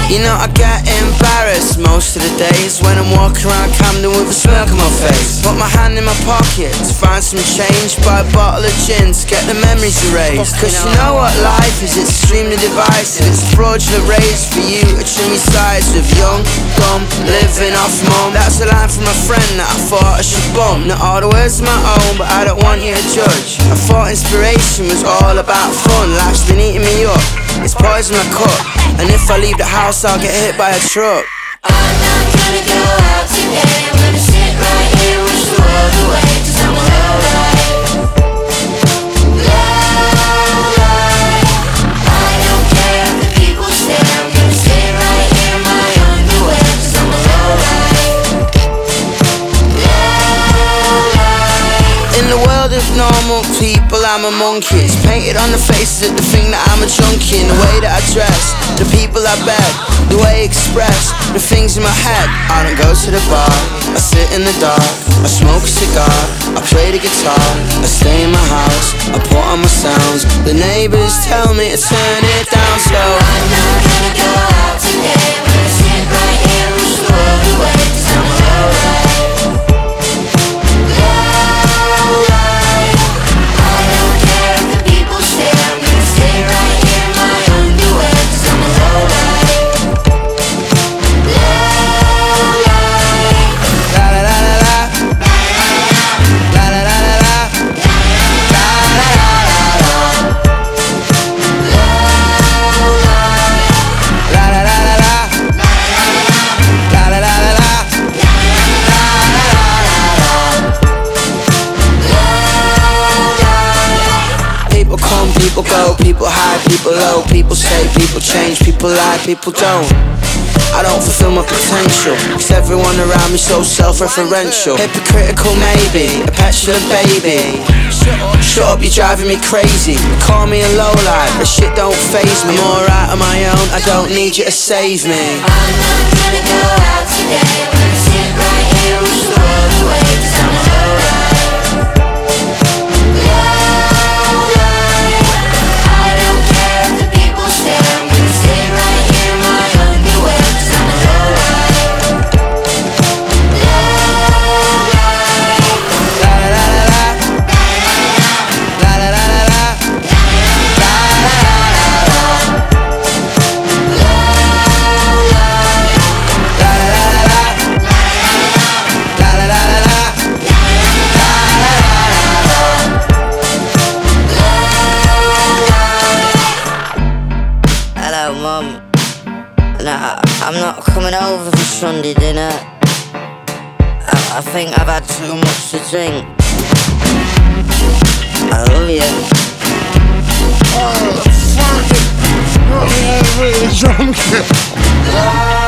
You know I get embarrassed most of the days when I'm walking around Camden with a smirk on my face. Put my hand in my pocket to find some change, buy a bottle of gin to get the memories erased. Cause you know what life is, it's extremely divisive. It's fraudulent raised for you to trim your sides with young, dumb, living off mum. That's a line from a friend that I thought I should bump. Not all the words are my own, but I don't want you to judge. I thought inspiration was all about fun. Life's been eating me up, it's poison I cut, and if I leave the house I'll get hit by a truck. I'm not gonna go out today. I'm gonna sit right here, wish the world away. Cause I'm a low life, low life. I don't care if the people stare. I'm gonna sit right here in my underwear. Cause I'm a low life, low life. In the world of normal people I'm a monkey. It's painted on the faces of the thing that I'm a junkie. In the way that I dress, the people I beg, the way I express the things in my head. I don't go to the bar, I sit in the dark, I smoke a cigar, I play the guitar, I stay in my house, I put on my sounds. The neighbors tell me to turn it down slow. I'm not gonna go out today. I'm gonna sit right here, wish the world away. Cause I'm a low life, low life. I don't care if the people stare. I'm gonna sit right here in my underwear. Cause I'm a low life, low life. La la la la la, la la la la la, la la la la la, la la la la la, la la la la la. People come, people go, people high, people low, people stay, people change, people lie, people don't. I don't fulfill my potential, cause everyone around me so self-referential. Hypocritical maybe, a petulant baby. Shut up, you're driving me crazy. Call me a lowlife, but shit don't faze me. I'm alright on my own, I don't need you to save me. I'm not gonna go out today. I'm gonna sit right here, wish the world away. Cause I'm a low life, low life. I don't care if the people stare. I'm gonna sit right here in my underwear. Cause I'm a low life, low life. La la la la la, la la la la la, la la la la la, la la la la la, la la la la la, Hello, Mum. Nah, I'm not coming over for Sunday dinner. I think I've had too much to drink. I love you. Oh, fuck it. Got me really drunk.